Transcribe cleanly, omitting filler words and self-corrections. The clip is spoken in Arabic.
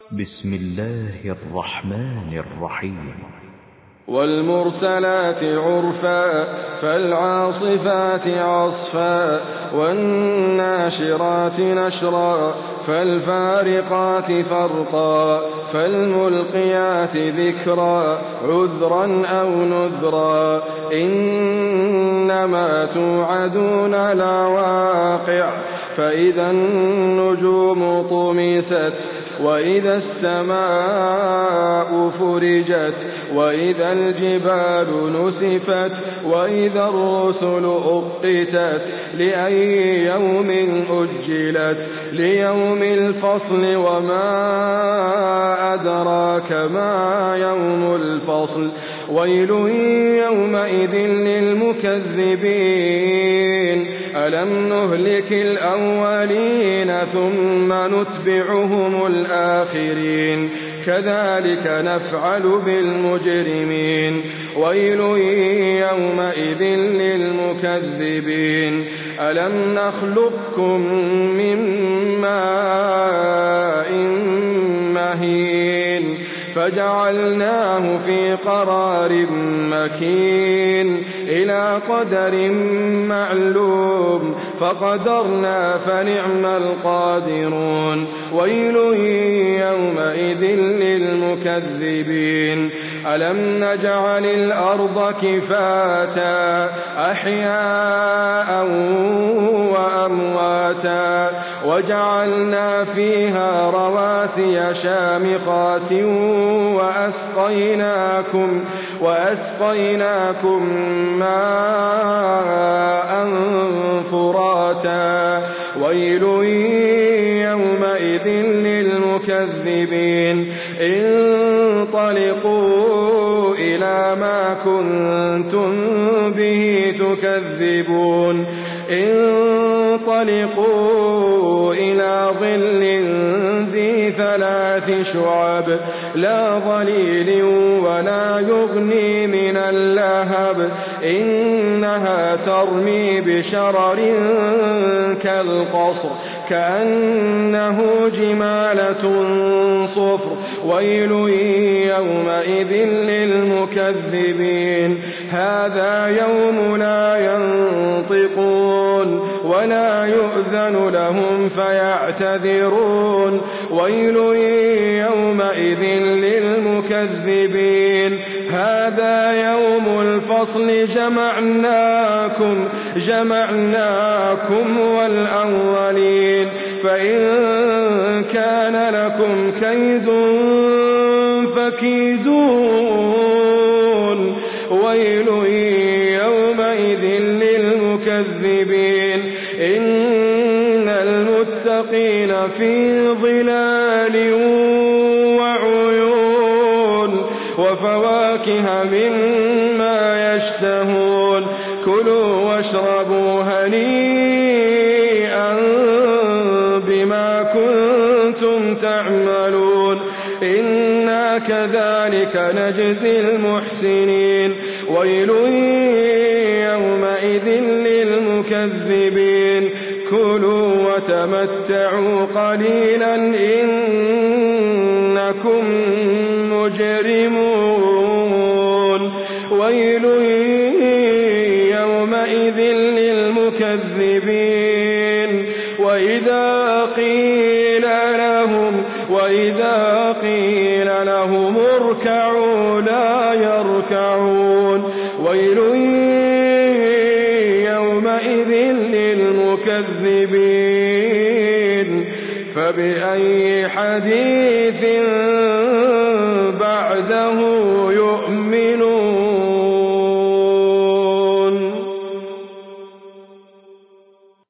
بسم الله الرحمن الرحيم. والمرسلات عرفا فالعاصفات عصفا والناشرات نشرا فالفارقات فرقا فالملقيات ذكرا عذرا أو نذرا إنما توعدون لواقع فإذا النجوم طمست وإذا السماء فرجت وإذا الجبال نسفت وإذا الرسل أقتت لأي يوم أجلت ليوم الفصل وما أدراك ما يوم الفصل ويل يومئذ للمكذبين ألم نهلك الأولين ثم نتبعهم الآخرين كذلك نفعل بالمجرمين ويل يومئذ للمكذبين ألم نخلقكم من ماء مهين فجعلناه في قرار مكين إلى قدر معلوم فقدرنا فنعم القادرون ويل يومئذ للمكذبين ألم نجعل الأرض كفاتا أحياء وأمواتا وجعلنا فيها رواسي شامخات وأسقيناكم ماء فراتا ويل يومئذ للمكذبين انطلقوا إلى ما كنتم به تكذبون انطلقوا إلى ظل ذي 3 شعب لا ظليل ولا يغني من اللهب إنها ترمي بشرر كالقصر كأنه جمالة صفر ويل يومئذ للمكذبين هذا يوم لا ينطقون ولا يؤذن لهم فيعتذرون ويل يومئذ للمكذبين هذا يوم الفصل جمعناكم والأولين فإن كان لكم كيد فكيدون ويل يومئذ للمكذبين إن المتقين في ظلال وعيون وفواكه مما يشتهون كلوا واشربوا هنيئا بما كنتم تعملون إنا كذلك نجزي المحسنين ويل يومئذ للمكذبين كلوا وتمتعوا قليلا إنكم مجرمون ويل يومئذ للمكذبين وإذا قيل لهم اركعوا لا يركعون ويل يومئذ للمكذبين فبأي حديث